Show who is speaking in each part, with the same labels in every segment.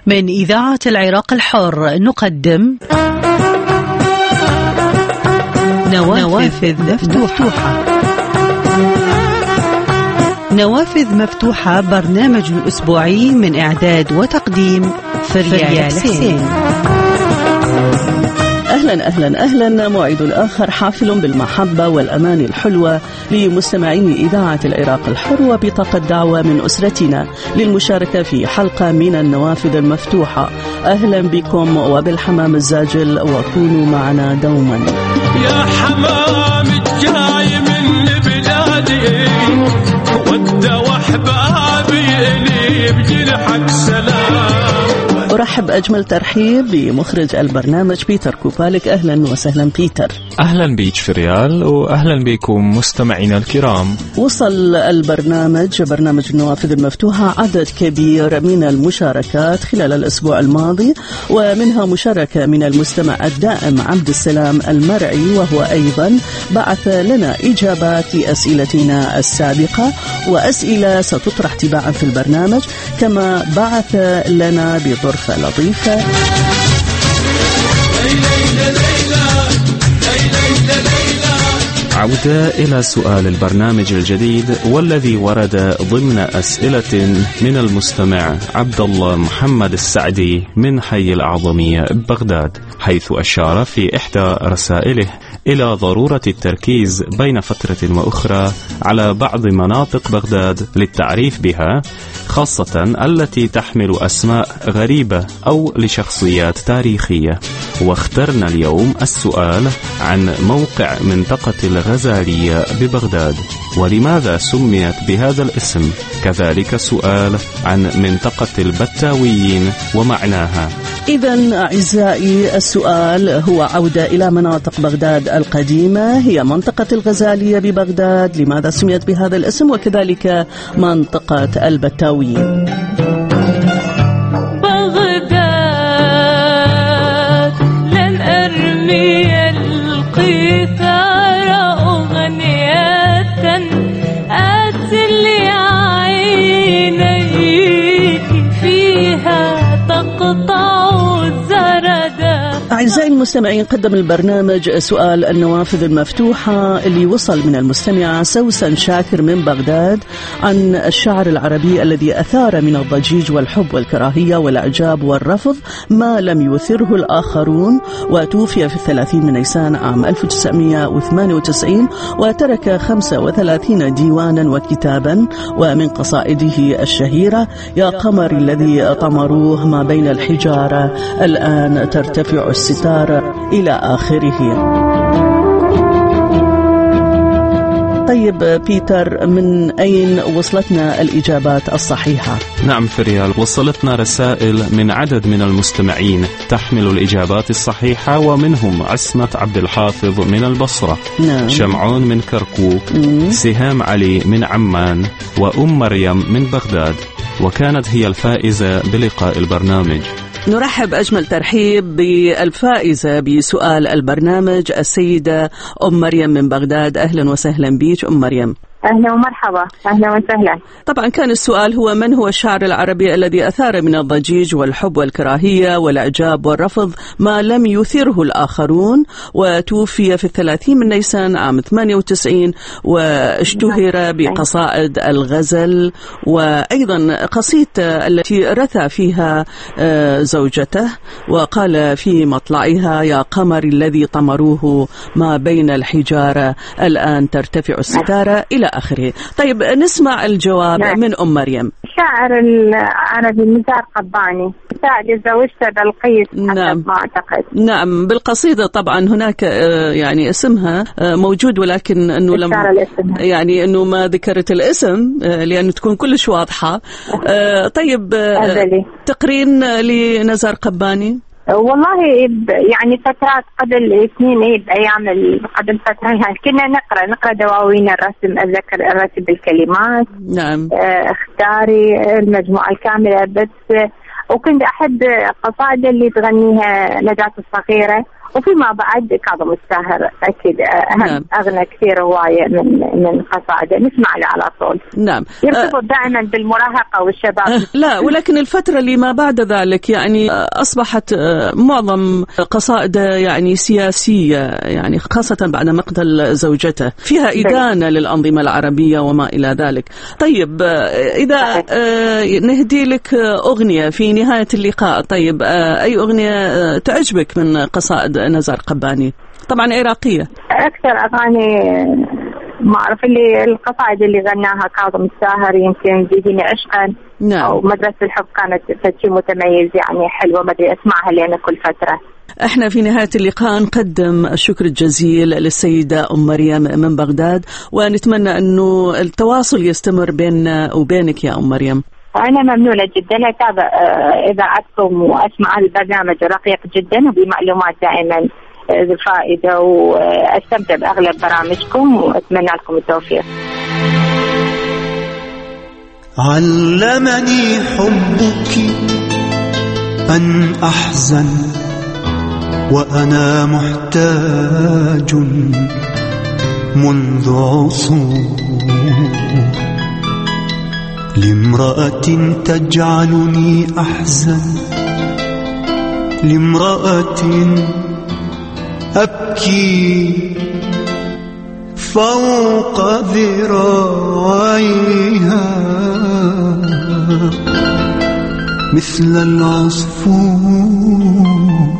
Speaker 1: من إذاعة العراق الحر نقدم نوافذ مفتوحة. نوافذ مفتوحة برنامج أسبوعي من إعداد وتقديم فريال حسين.
Speaker 2: أهلا أهلا أهلا، موعد آخر حافل بالمحبة والأمان الحلوة لمستمعي إذاعة العراق الحر، وبطاقة دعوة من أسرتنا للمشاركة في حلقة من النوافذ المفتوحة. أهلا بكم وبالحمام الزاجل، وكونوا معنا دوما.
Speaker 3: يا حمام الجاي من بلادي ود وأحبابي إلي بجنحك سلام.
Speaker 2: أرحب أجمل ترحيب بمخرج البرنامج بيتر كوبالك. أهلا وسهلا بيتر.
Speaker 4: أهلا بيك فريال، وأهلا بكم مستمعينا الكرام.
Speaker 2: وصل برنامج النوافذ المفتوحة عدد كبير من المشاركات خلال الأسبوع الماضي، ومنها مشاركة من المستمع الدائم عبد السلام المرعي، وهو أيضا بعث لنا إجابات لأسئلتنا السابقة، وأسئلة ستطرح تباعا في البرنامج، كما بعث لنا بظرف لطيفة.
Speaker 4: عودة إلى سؤال البرنامج الجديد والذي ورد ضمن أسئلة من المستمع عبد الله محمد السعدي من حي الأعظمية ببغداد، حيث أشار في إحدى رسائله إلى ضرورة التركيز بين فترة وأخرى على بعض مناطق بغداد للتعريف بها، خاصة التي تحمل أسماء غريبة أو لشخصيات تاريخية. واخترنا اليوم السؤال عن موقع منطقة الغزالية ببغداد، ولماذا سميت بهذا الاسم، كذلك سؤال عن منطقة البتاويين ومعناها.
Speaker 2: إذن أعزائي، السؤال هو عودة إلى مناطق بغداد القديمة، هي منطقة الغزالية ببغداد، لماذا سميت بهذا الاسم، وكذلك منطقة البتاويين.
Speaker 5: بغداد لن أرمي القيثار أغنية أتلي عينيك فيها تقطع.
Speaker 2: أعزائي المستمعين، قدم البرنامج سؤال النوافذ المفتوحة اللي وصل من المستمعة سوسن شاكر من بغداد عن الشعر العربي الذي أثار من الضجيج والحب والكراهية والإعجاب والرفض ما لم يثره الآخرون، وتوفي في 30 من نيسان عام 1998، وترك 35 ديوانا وكتابا، ومن قصائده الشهيرة يا قمر الذي طمروه ما بين الحجارة الآن ترتفع الستار إلى آخره. طيب بيتر، من أين وصلتنا الإجابات الصحيحة؟
Speaker 4: نعم فريال، وصلتنا رسائل من عدد من المستمعين تحمل الإجابات الصحيحة، ومنهم عصمة عبد الحافظ من البصرة،
Speaker 2: نعم.
Speaker 4: شمعون من كركوك، سهام علي من عمان، وأم مريم من بغداد، وكانت هي الفائزة بلقاء البرنامج.
Speaker 2: نرحب أجمل ترحيب بالفائزة بسؤال البرنامج السيدة أم مريم من بغداد. أهلا وسهلا بيك أم مريم.
Speaker 6: أهلا ومرحبا، أهلا وسهلا.
Speaker 2: طبعا كان السؤال هو: من هو الشاعر العربي الذي أثار من الضجيج والحب والكراهية والإعجاب والرفض ما لم يثره الآخرون، وتوفي في 30 من نيسان عام 98، واشتهر بقصائد الغزل، وأيضا قصيدة التي رثى فيها زوجته وقال في مطلعها يا قمر الذي طمروه ما بين الحجارة الآن ترتفع الستارة إلى آخره. طيب نسمع الجواب من أم مريم.
Speaker 6: الشاعر العربي نزار قباني، سعد زوجته بلقيس.
Speaker 2: نعم.
Speaker 6: ما أعتقد.
Speaker 2: نعم، بالقصيدة طبعا هناك يعني اسمها موجود، ولكن أنه يعني أنه ما ذكرت الاسم لأنه تكون كلش واضحة. طيب تقرين لنزار قباني؟
Speaker 6: والله يعني فترات قبل سنين، بأيام قبل فترة يعني كنا نقرأ دواوين الرسم، أتذكر الرسم بالكلمات.
Speaker 2: نعم.
Speaker 6: اختاري المجموعة الكاملة، بس وكنت أحب قصائد اللي تغنيها نجاة الصغيرة، وفيما بعد كاظم الساهر أكيد
Speaker 2: نعم.
Speaker 6: أغنى كثير هواية من قصائده نسمع له على طول.
Speaker 2: نعم.
Speaker 6: يرتبط دائما بالمراهقة والشباب.
Speaker 2: لا، ولكن الفترة اللي ما بعد ذلك يعني أصبحت معظم قصائده يعني سياسية، يعني خاصة بعد مقتل زوجته، فيها إدانة للأنظمة العربية وما إلى ذلك. طيب إذا نهدي لك أغنية في نهاية اللقاء، طيب أي أغنية تعجبك من قصائد نزار قباني؟ طبعا عراقية.
Speaker 6: أكثر أغاني ما أعرف اللي القصائد اللي غناها كاظم الساهر، يمكن جديني عشقا.
Speaker 2: نعم.
Speaker 6: أو مدرسة الحب كانت شيء متميز يعني حلوة، ما أدري أسمعها لأن كل فترة.
Speaker 2: احنا في نهاية اللقاء نقدم الشكر الجزيل للسيدة أم مريم من بغداد، ونتمنى أنه التواصل يستمر بيننا وبينك يا أم مريم.
Speaker 6: أنا ممنونة جدا أتابع إذاعتكم وأسمع البرنامج رقيق جدا وبمعلومات دائما ذو فائدة، وأستمتع بأغلب برامجكم وأتمنى لكم التوفيق.
Speaker 3: علمني حبك أن أحزن وأنا محتاج منذ عصور لامرأة تجعلني أحزن، لامرأة أبكي فوق ذراعيها مثل العصفور.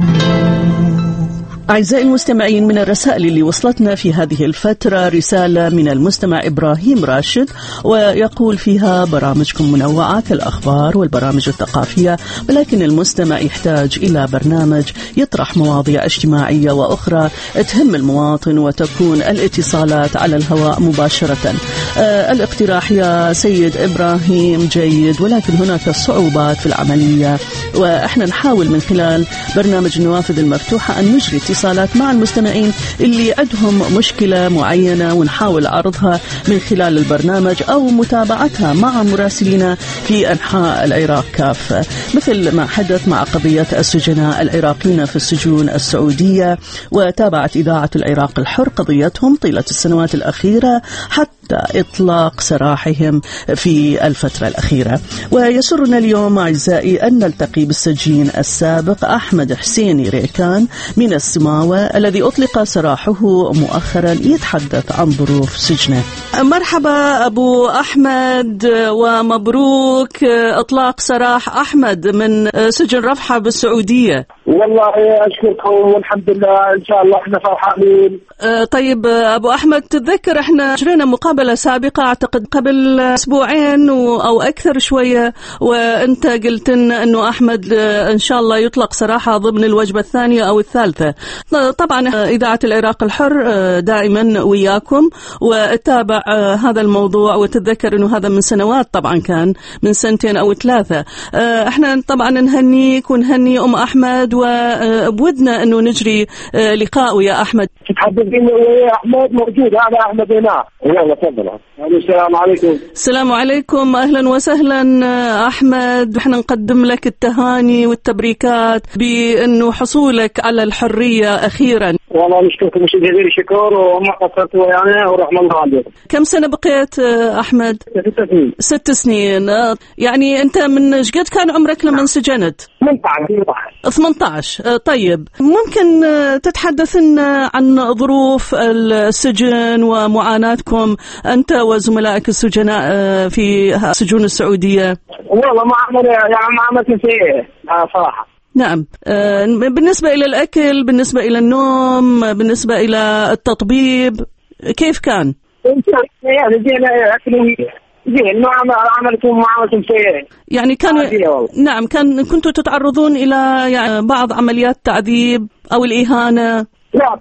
Speaker 2: أعزائي المستمعين، من الرسائل اللي وصلتنا في هذه الفترة رسالة من المستمع إبراهيم راشد، ويقول فيها برامجكم منوعة كالأخبار والبرامج الثقافية، ولكن المستمع يحتاج إلى برنامج يطرح مواضيع اجتماعية وأخرى تهم المواطن وتكون الاتصالات على الهواء مباشرة. الاقتراح يا سيد إبراهيم جيد، ولكن هناك صعوبات في العملية، وإحنا نحاول من خلال برنامج النوافذ المفتوحة أن نجري اتصالات مع المستمعين اللي عندهم مشكلة معينة، ونحاول عرضها من خلال البرنامج أو متابعتها مع مراسلين في أنحاء العراق كافة، مثل ما حدث مع قضية السجناء العراقيين في السجون السعودية، وتابعت إذاعة العراق الحر قضيتهم طيلة السنوات الأخيرة حتى إطلاق سراحهم في الفترة الأخيرة. ويسرنا اليوم أعزائي أن نلتقي بالسجين السابق أحمد حسيني ريكان من السماوة الذي أطلق سراحه مؤخرا، يتحدث عن ظروف سجنه. مرحبا أبو أحمد، ومبروك إطلاق سراح أحمد من سجن رفحة بالسعودية.
Speaker 7: والله أشكركم والحمد لله، إن شاء الله إحنا فرحانين.
Speaker 2: طيب أبو أحمد، تتذكر إحنا جرينا مقابلة سابقة أعتقد قبل أسبوعين أو أكثر شوية، وأنت قلت إنه أحمد إن شاء الله يطلق سراحة ضمن الوجبة الثانية أو الثالثة. طبعا إذاعة العراق الحر دائما وياكم واتابع هذا الموضوع، وتتذكر إنه هذا من سنوات، طبعا كان من سنتين أو ثلاثة. إحنا طبعا نهنيك ونهني أم أحمد، وبودنا إنه نجري لقاء يا أحمد.
Speaker 7: تحدثين يا أحمد موجود، هذا أحمد هنا. يلا تفضل. السلام عليكم.
Speaker 2: السلام عليكم، أهلا وسهلا أحمد. إحنا نقدم لك التهاني والتبريكات بأنه حصولك على الحرية أخيرا.
Speaker 7: والله نشكركم جزيل الشكر، وما قصرتوا يعني، ورحمة الله عليكم.
Speaker 2: كم سنة بقيت أحمد؟
Speaker 7: 6 سنين.
Speaker 2: 6 سنين. يعني أنت من شقد كان عمرك لما انسجنت؟ 18. طيب ممكن تتحدث لنا عن ظروف السجن ومعاناتكم أنت وزملائك السجناء في السجون السعودية؟
Speaker 7: والله معاملة سيئة صراحة.
Speaker 2: نعم. بالنسبة إلى الأكل، بالنسبة إلى النوم، بالنسبة إلى التطبيب، كيف كان؟
Speaker 7: يعني زين معاملتهم سيئة.
Speaker 2: يعني كانوا نعم كنتوا تتعرضون إلى يعني بعض عمليات تعذيب أو الإهانة؟
Speaker 7: لا،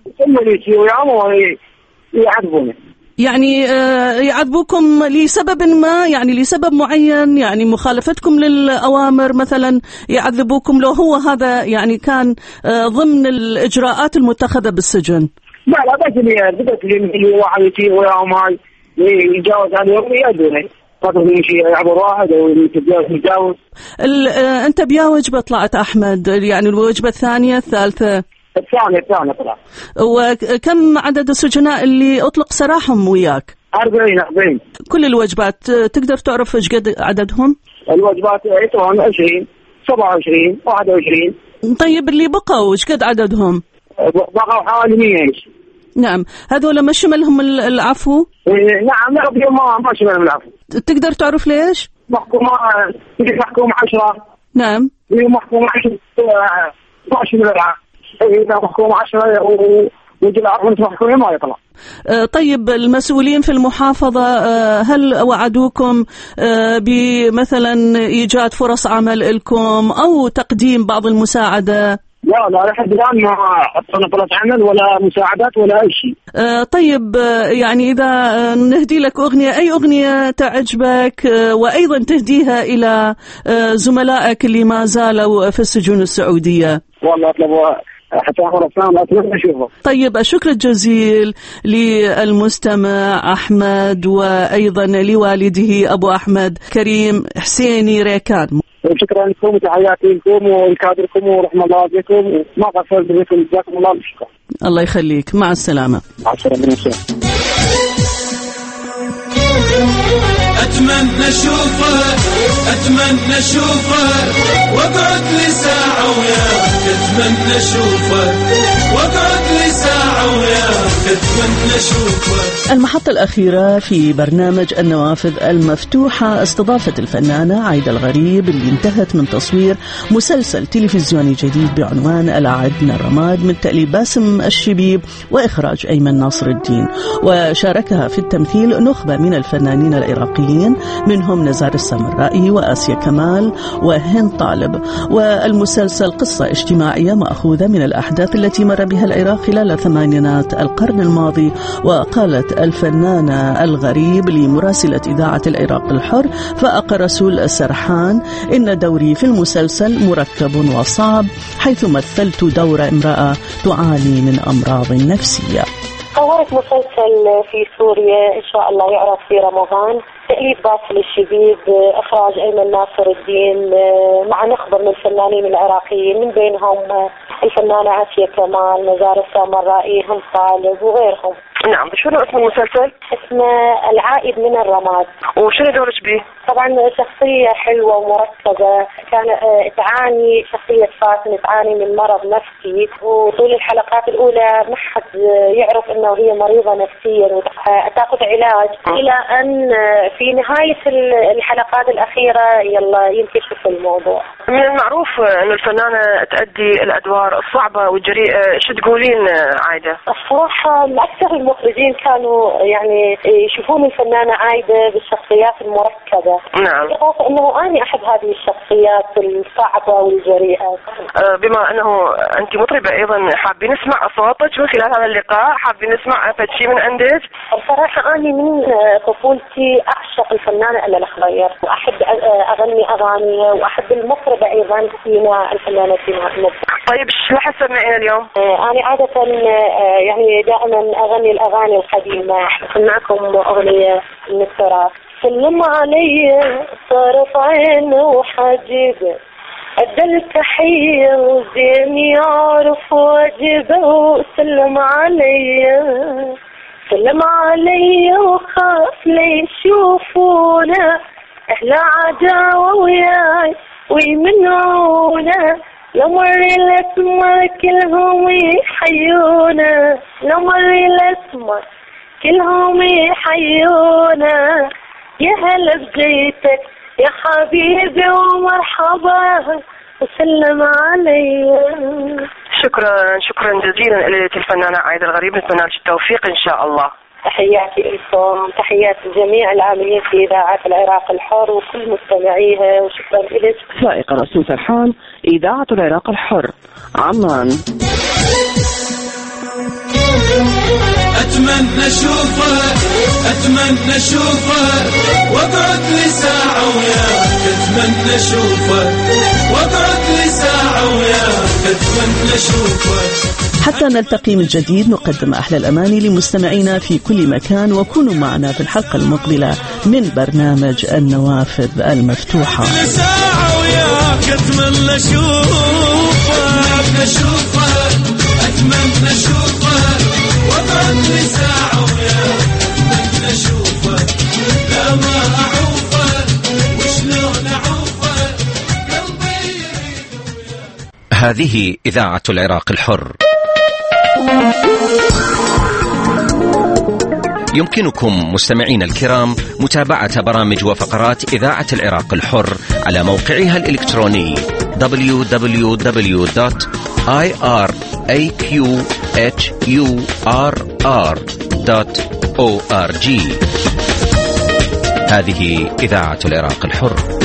Speaker 7: يعذبوني.
Speaker 2: يعني يعذبوكم لسبب ما، يعني لسبب معين، يعني مخالفتكم للأوامر مثلا يعذبوكم، لو هو هذا يعني كان ضمن الإجراءات المتخذة بالسجن؟
Speaker 7: لا بس اللي واحد يطير ويا ما يتجاوز عليهم يأذوني، فضل يمشي يعبر واحد أو يتجاوز.
Speaker 2: أنت بيا وجبة طلعت أحمد؟ يعني الوجبة الثانية الثالثة؟
Speaker 7: الثاني طلع.
Speaker 2: وكم عدد السجناء اللي أطلق سراحهم وياك؟
Speaker 7: 40.
Speaker 2: كل الوجبات تقدر تعرف ايش قد عددهم؟
Speaker 7: الوجبات 20 27 21.
Speaker 2: طيب اللي بقوا ايش قد عددهم؟
Speaker 7: بقوا حوالي 100.
Speaker 2: نعم، هذول ما شملهم العفو؟
Speaker 7: نعم، ما شملهم العفو.
Speaker 2: تقدر تعرف ليش؟
Speaker 7: محكومة 10.
Speaker 2: نعم.
Speaker 7: محكومة 10 ما شمل العفو. إذا محكومة 10 ويجي العفو محكومة ما يطلع.
Speaker 2: طيب المسؤولين في المحافظة هل وعدوكم بمثلا إيجاد فرص عمل لكم أو تقديم بعض المساعدة؟
Speaker 7: لا لحد الآن ما أعطونا فرص عمل ولا مساعدات ولا أي شيء.
Speaker 2: طيب يعني إذا نهدي لك أغنية، أي أغنية تعجبك وأيضا تهديها إلى زملائك اللي ما زالوا في السجون السعودية؟
Speaker 7: والله أطلبوا حتى أخبر أتمنى أشوفه.
Speaker 2: طيب الشكر الجزيل للمستمع أحمد وأيضا لوالده أبو أحمد كريم حسيني ريكان.
Speaker 7: شكرا لكم وتحياتي لكم ولكادركم ورحمة الله بكم وما قصرت بكم، جزاكم الله بالشكر.
Speaker 2: الله يخليك، مع السلامة.
Speaker 7: مع السلامة.
Speaker 8: أتمنى أشوفك واقعد لي ساعة وياك، أتمنى أشوفك واقعد لي ساعة وياك، أتمنى أشوفك.
Speaker 2: المحطة الأخيرة في برنامج النوافذ المفتوحة استضافت الفنانة عايدة الغريب اللي انتهت من تصوير مسلسل تلفزيوني جديد بعنوان العد من الرماد من تأليف باسم الشبيب وإخراج أيمن ناصر الدين، وشاركها في التمثيل نخبة من الفنانين العراقيين منهم نزار السامرائي وآسيا كمال وهند طالب. والمسلسل قصة اجتماعية مأخوذة من الأحداث التي مر بها العراق خلال ثمانينات القرن الماضي. وقالت الفنانة الغريب لمراسلة إذاعة العراق الحر فائق رسول السرحان إن دوري في المسلسل مركب وصعب، حيث مثلت دور امرأة تعاني من أمراض نفسية.
Speaker 9: صورت مسلسل في سوريا إن شاء الله يعرض في رمضان، تأليف باسم الشبيب، إخراج أيمن ناصر الدين، مع نخبة من الفنانين العراقيين من بينهم الفنانة آسيا كمال، نزار السامرائي، هند طالب وغيرهم.
Speaker 10: نعم. شنو اسم المسلسل؟
Speaker 9: اسمه العائد من الرماد.
Speaker 10: وشنو دورك بيه؟
Speaker 9: طبعا شخصية حلوة ومركبة، كان تعاني شخصية فاطمة تعاني من مرض نفسي، وطول الحلقات الأولى ما حد يعرف إنه هي مريضة نفسيا وتأخذ علاج، إلى أن في نهاية الحلقات الأخيرة يلا ينكشف الموضوع.
Speaker 10: من المعروف إنه الفنانة تأدي الأدوار الصعبة والجريئة، شو تقولين عايدة؟
Speaker 9: الصراحة أكثر المخرجين كانوا يعني يشوفون الفنانة عايدة بالشخصيات المركبة.
Speaker 10: نعم.
Speaker 9: بالإضافة أنه أنا أحب هذه الشخصيات الصعبة والجريئة.
Speaker 10: بما أنه أنت مطربة أيضا، حابين نسمع صوتك من خلال هذا اللقاء، حابين نسمع شيء من عندك؟
Speaker 9: الصراحة أنا من طفولتي أعشق الفنانة ألا الخضير، وأحب أغني أغاني، وأحب المطربة أيضا سيناء، الفنانة سيناء.
Speaker 10: طيب شو راح تسمعين اليوم؟
Speaker 9: أنا عادة يعني دائما أغني الأغاني القديمة. أسمعكم أغنية من التراث. سلم علي صرف عين وحاجب، أدى التحية وزين يعرف واجبه، وسلم علي وخاف ليشوفونا أهل عداوة وياي ويمنعونا، لو مر الأسمر كلهم يحيونا، لو مر الأسمر كلهم يحيونا، يا هلا بجيتك يا حبيبي ومرحبا وسلم علي.
Speaker 10: شكرا جزيلا لك الفنانة عايدة الغريب، نتمنى لك التوفيق إن شاء الله.
Speaker 9: تحياتي لكم، تحيات جميع العاملين في إذاعة العراق الحر وكل مستمعيها، وشكرا لك.
Speaker 10: فائق رسول سرحان، إذاعة العراق الحر، عمان.
Speaker 8: أتمنى أشوفك واقعد لي ساعة وياك، أتمنى أشوفك واقعد لي ساعة وياك، أتمنى أشوفك.
Speaker 2: حتى نلتقي من جديد نقدم أحلى الأماني لمستمعينا في كل مكان، وكونوا معنا في الحلقة المقبلة من برنامج النوافذ المفتوحة.
Speaker 8: ساعة وياك أتمنى أشوفك
Speaker 11: هذه إذاعة العراق الحر. يمكنكم مستمعين الكرام متابعة برامج وفقرات إذاعة العراق الحر على موقعها الإلكتروني www.iraqhurr.org. هذه إذاعة العراق الحر.